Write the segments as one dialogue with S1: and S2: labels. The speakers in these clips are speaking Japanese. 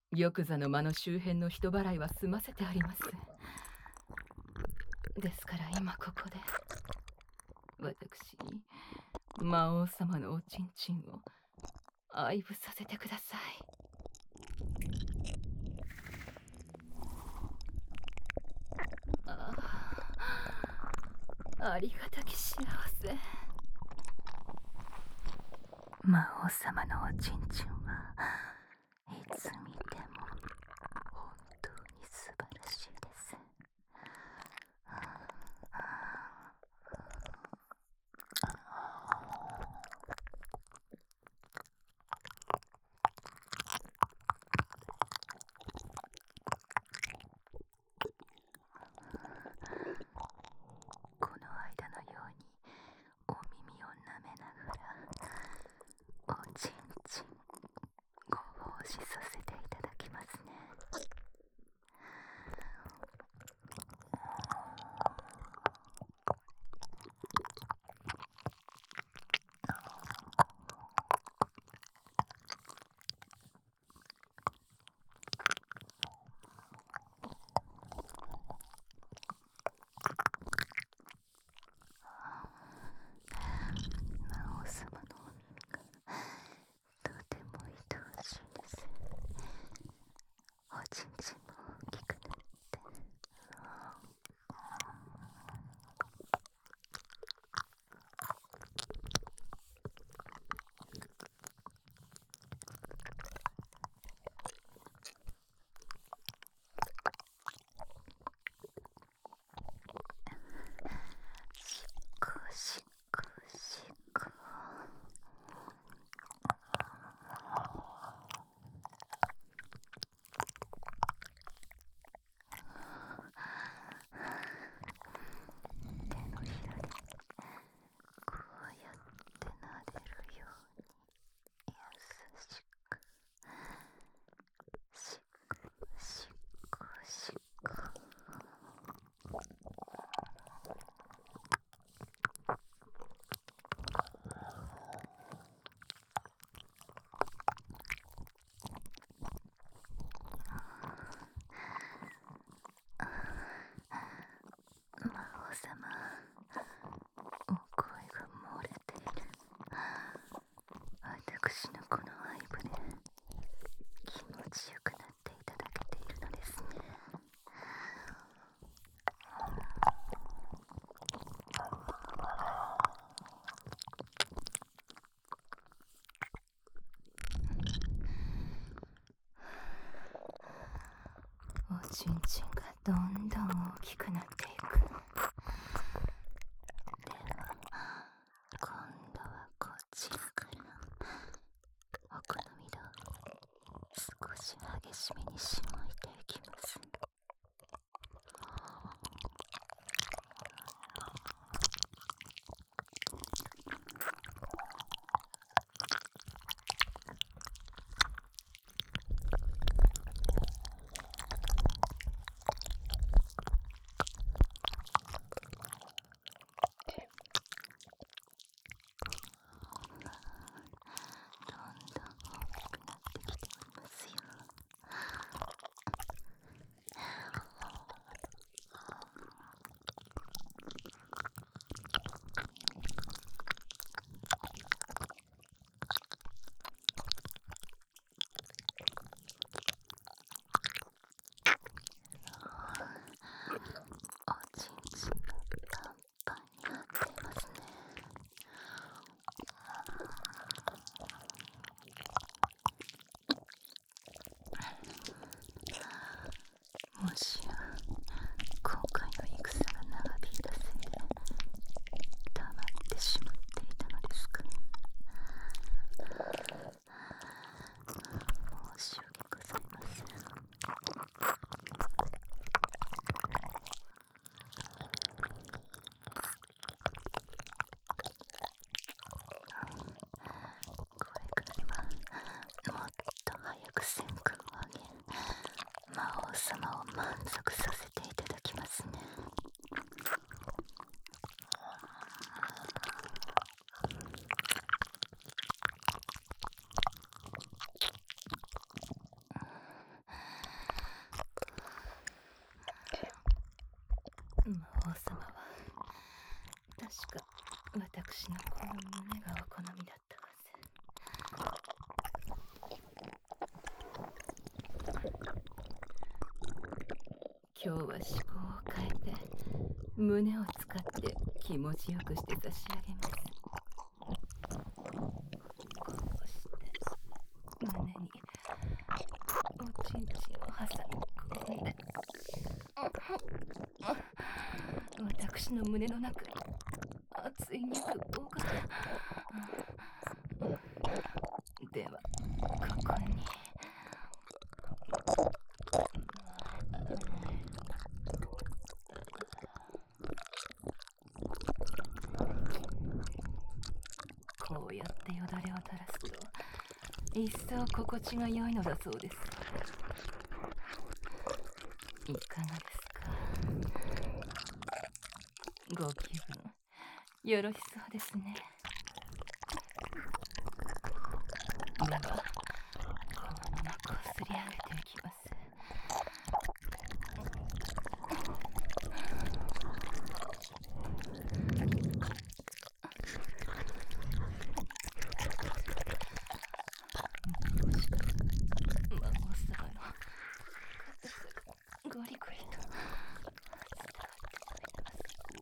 S1: 玉座の間の周辺の人払いは済ませてあります。ですから今ここで私に魔王様のおちんちんを愛撫させてください。ああ、ありがたき幸せ。魔王様のおちんちんはいつ見ても本当に素晴らしいです。この間のようにお耳を舐めながらおちんちんご奉仕させていただきますね。魔王様のお耳がとても愛おしいです。おちんちんも大きくなって、しっこしっこしっこ。手のひらでこうやって撫でるように優しくしっこしっこしっこ。魔王様、お声が漏れている。私のこの愛撫で気持ちよくなっていただけているのですね。おちんちんがどんどん大きくなっていく。では今度はこちらからお好みで少し激しめにしまいていきます。どんどん大きくなってきておりますよ。おちんちんがパンパンになっていますね。もしや今回の戦が長引いたせいで溜まってしまっていたのですか。申し訳ございません。これからはもっと早く戦果を上げ、魔王様を満足させていただきますね。 今日は思考を変えて胸を使って気持ちよくして差し上げます。こうして胸におちんちんを挟み込んで、私の胸の中に熱い肉棒が。ではここにこうやってよだれを垂らすと一層心地が良いのだそうです。いかがですか？ご気分よろしそうですね。ではこのままこすり上げていきます。魔法様の硬さがゴリゴリと伝わってまいります。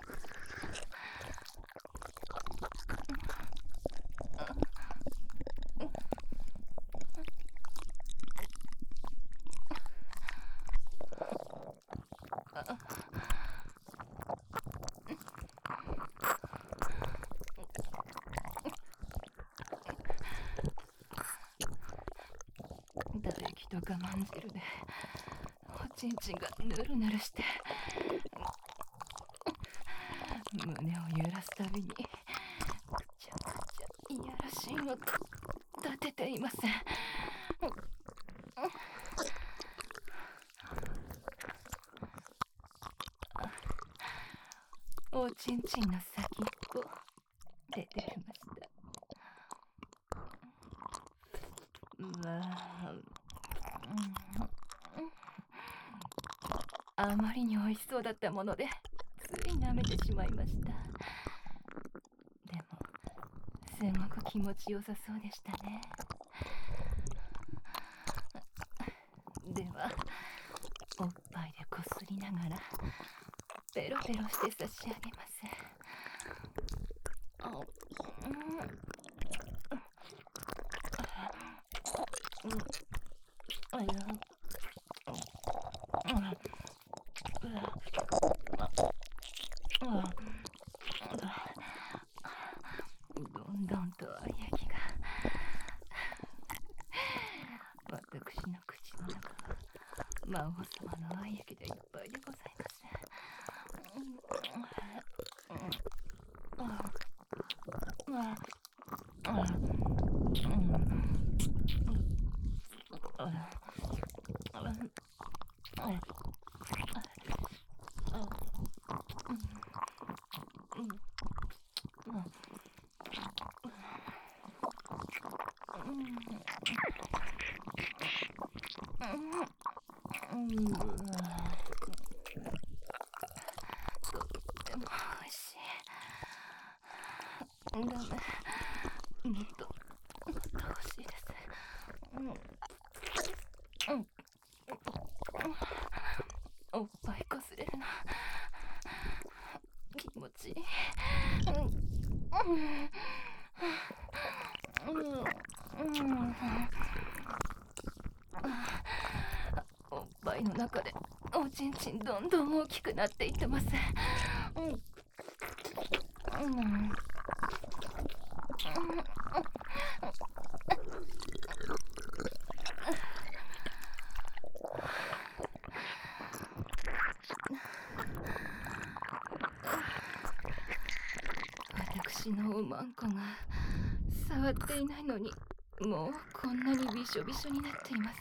S1: 唾液と我慢汁でおちんちんがぬるぬるして胸を揺らすたびにくちゃくちゃいやらしい音立てています。おちんちんの先っぽ出てきました。あまりに美味しそうだったものでつい舐めてしまいました。でもすごく気持ちよさそうでしたね。ではおっぱいでこすりながらペロペロして差し上げます。どんどんと液が私の口の中は魔王様の愛液でいっぱいでございます。とっても美味しい。ダメ、もっと欲しいです。おっぱいこすれるの気持ちいい。おっぱいの中でおちんちんどんどん大きくなっていってます。私のおまんこが触っていないのにもうこんなにびしょびしょになっています。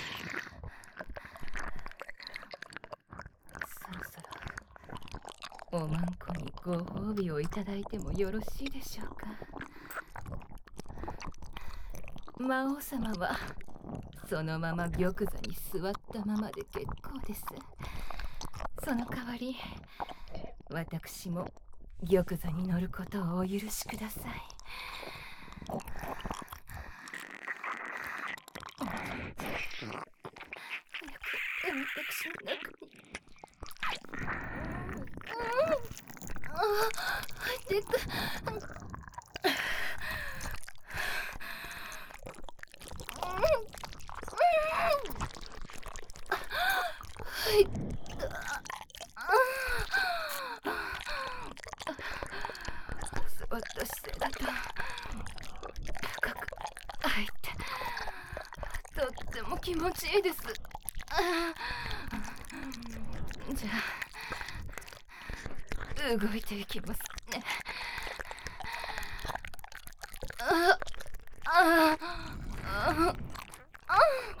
S1: そろそろおまんこにご褒美をいただいてもよろしいでしょうか。魔王様はそのまま玉座に座ったままで結構です。その代わり私も玉座に乗ることをお許しください。私の中に入っていく。はい。座った姿勢だと深く入ってとっても気持ちいいです。じゃあ動いていきますね。ああああ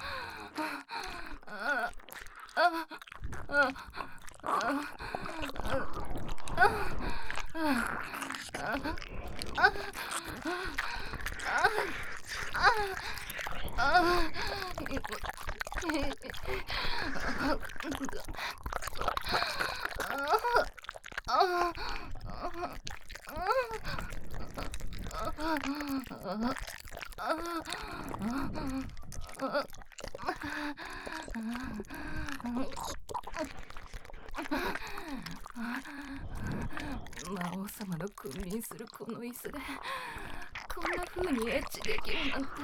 S1: 魔王様の君臨するこの椅子でこんな風にエッチできるなんて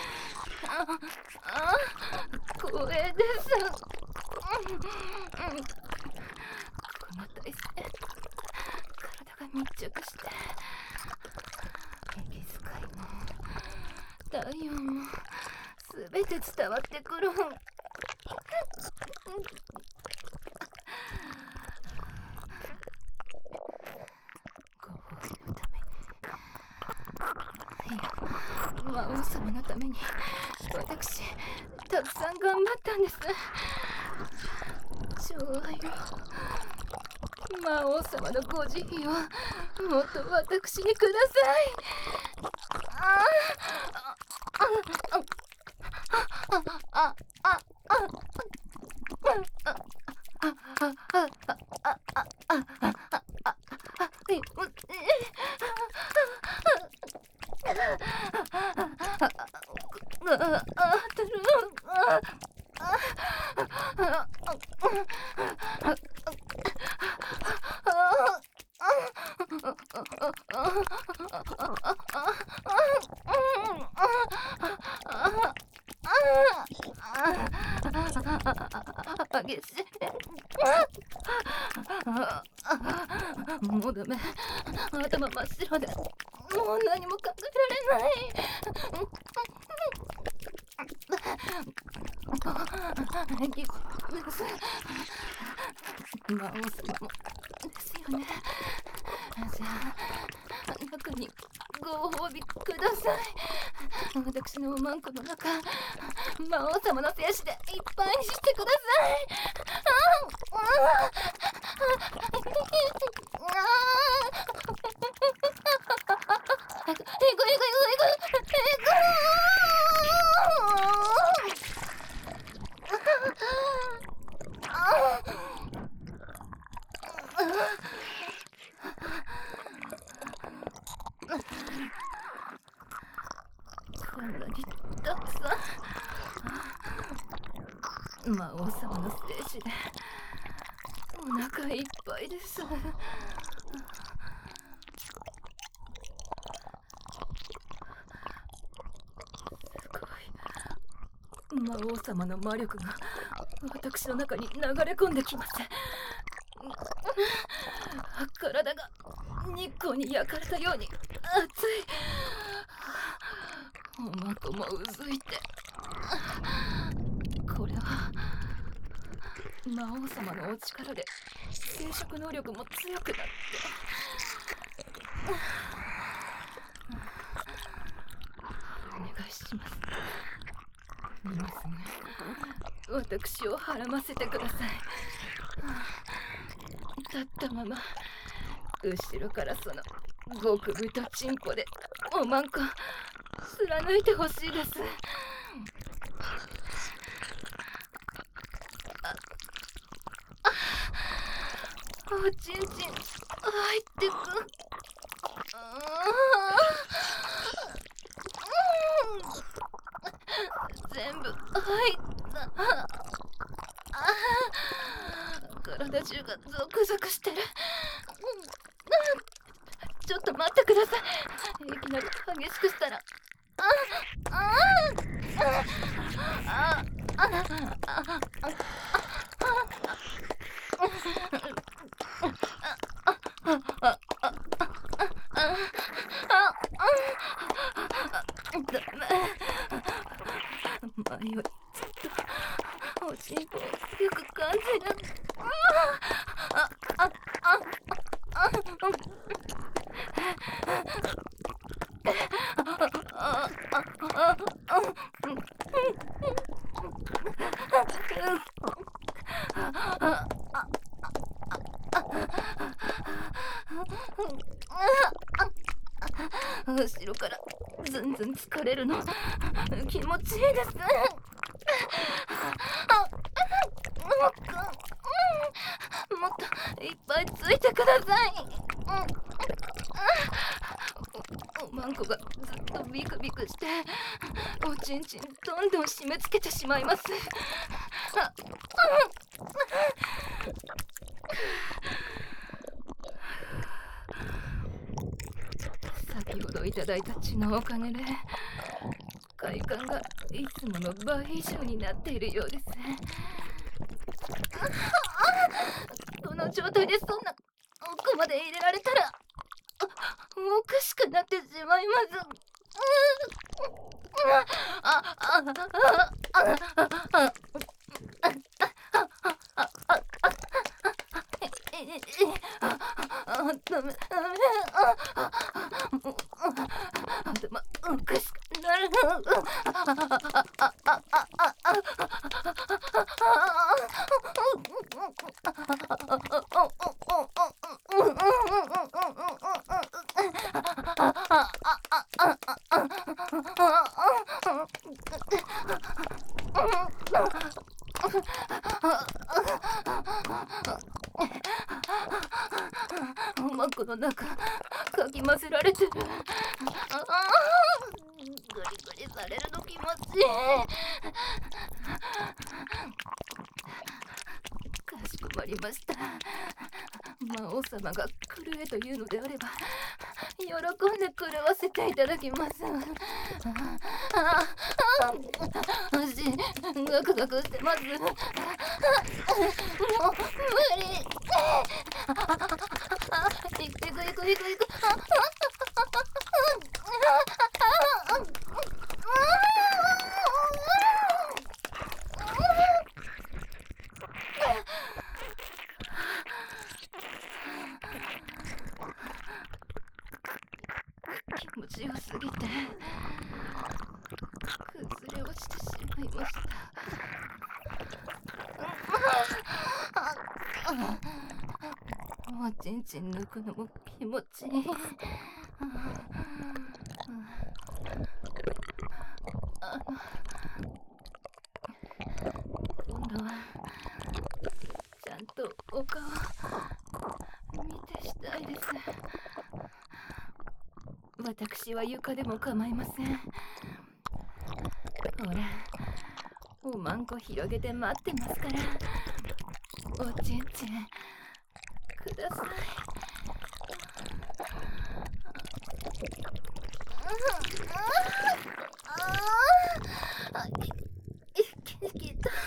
S1: 光栄です。この体勢体が密着して息遣いも体温もすべて伝わってくる。ご褒美のために、いや魔王様のために私たくさん頑張ったんです。寵愛を魔王様のご慈悲をもっと私にください。激しい。もうダメ。頭真っ白でもう何も考えられない。魔王様もですよね。じゃあ中にご褒美ください。私のおまんこの中魔王様の精子でいっぱいにしてください。こんなにたくさん魔王様の精子でお腹いっぱいです。すごい。魔王様の魔力が私の中に流れ込んできます。体が日光に焼かれたように熱い。おまこもうずいて、これは魔王様のお力で生殖能力も強くなって、お願いします。今すぐ私をはらませてください。立ったまま後ろからその極太チンポでおまんこ貫いてほしいです。おちんちん入ってく。全部入った。体中がゾクゾクしてる。 ちょっと待ってください。いきなり激しくしたら。前よりずっとおしんこをよく感じる。後ろからずんずん疲れるの気持ちいいです。もっといっぱいついてください。おまんこがずっとビクビクしておちんちんどんどん締め付けてしまいます。先ほどいただいた血のおかげで快感がいつもの倍以上になっているようです。この状態でそんな奥まで入れられたらおかしくなってしまいます。ダメ頭おかしくなる。おまんこの中かき混ぜられてる。グリグリされるの気持ちいい。かしこまりました。魔王様が狂えというのであれば喜んで狂わせていただきます。足ガクガクしてます。もう無理。いく。気持ちよすぎて崩れ落ちてしまいました。おちんちん抜くのも気持ちいい。今度はちゃんとお顔見てしたいです。私は床でも構いません。ほら、おまんこ広げて待ってますから。おちんちんください。いけた。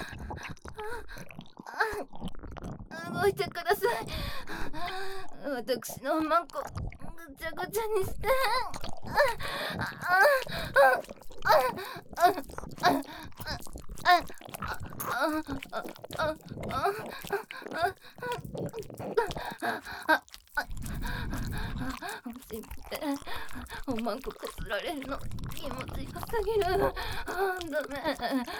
S1: 動いてください。私のおまんこぐちゃぐちゃにして。おまんここすられるの気持ちよすぎる。ダメ。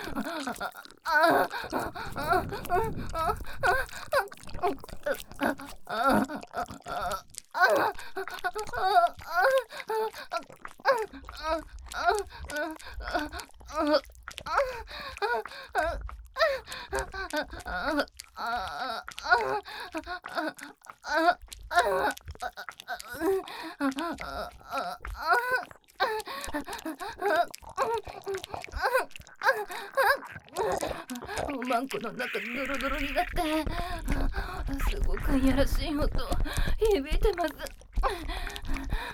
S1: おまんこの中ドロドロになってすごくいやらしい音響いてます。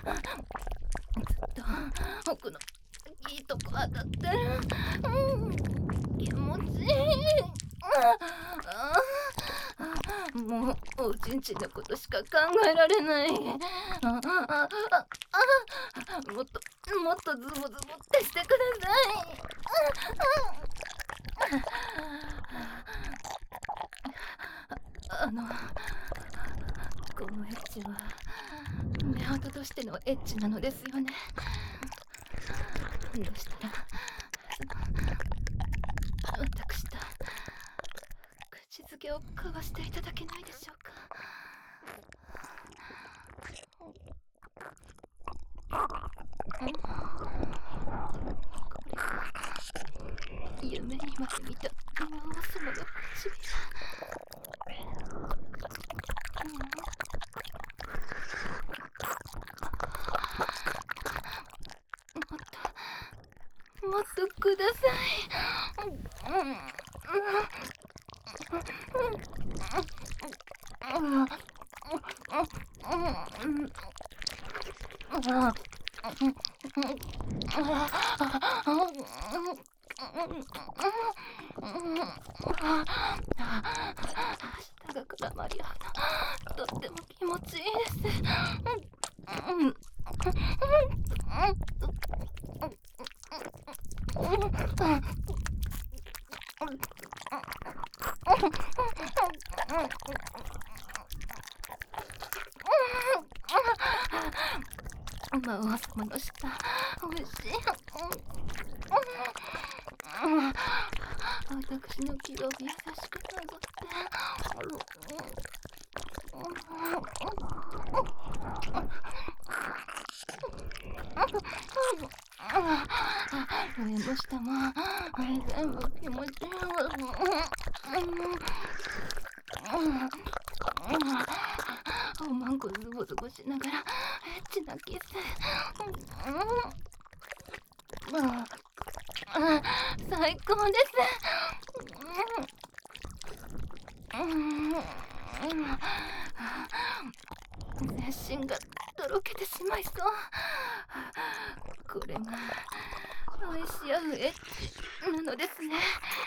S1: ずっと奥のいいとこ当たってる。気持ちいい。もうおちんちんのことしか考えられない。もっとズボズボってしてください。このエッチは目音としてのエッチなのですよね。どうしたら私と口づけを交わしていただけないでしょうか。これ夢にまで見た魔王様の唇。もっとください。舌が絡まり合うととっても気持ちいいです。魔王様の舌、おいしい。私の気を優しくなぞって。上も下も全部気持ちいい。おまんこズボズボしながらエッチなキス。最高です。全身がとろけてしまいそう。これが愛し合うエッチなのですね。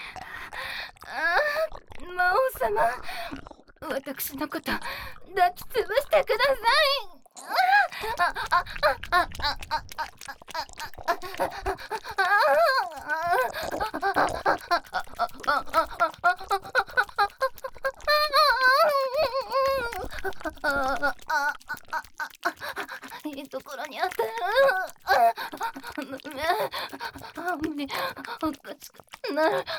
S1: 魔王様、私のこと抱きつぶしてください。いいところに当たる。無理、おかしくなる。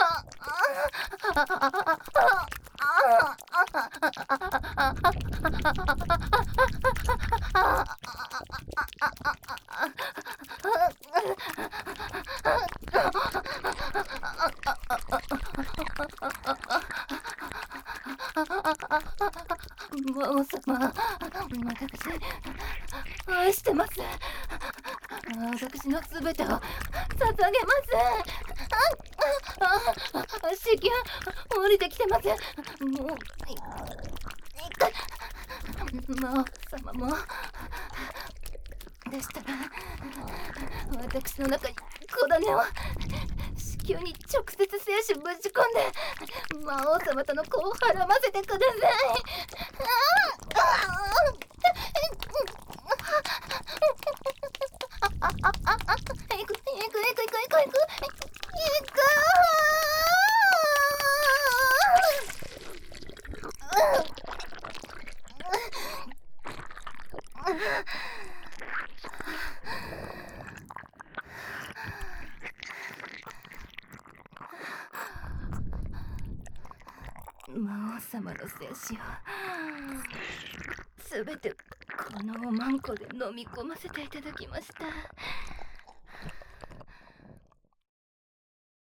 S1: 魔王様、私愛してます。私のすべてを捧げます。資金降りてきてます。もう魔王様もでしたら私の中に小種を子宮に直接精子ぶち込んで魔王様との子をはらませてください。魔王様の精子をすべてこのおまんこで飲み込ませていただきました。